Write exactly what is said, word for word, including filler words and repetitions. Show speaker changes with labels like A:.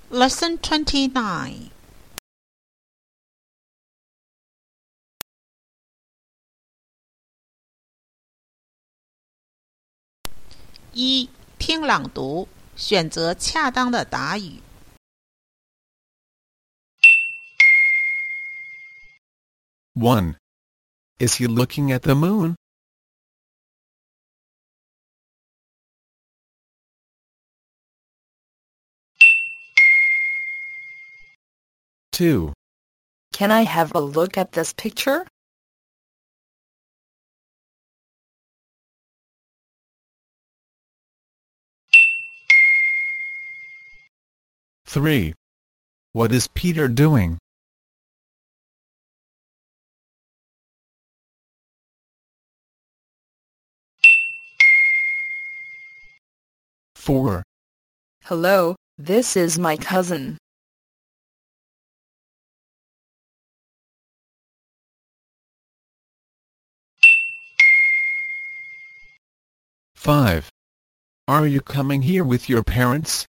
A: Lesson twenty-nine. 一、听朗读，选择恰当的答语。
B: one. Is he looking at the moon? two.
C: Can I have a look at this picture?
B: three. What is Peter doing? four.
C: Hello, this is my cousin.
B: five. Are you coming here with your parents?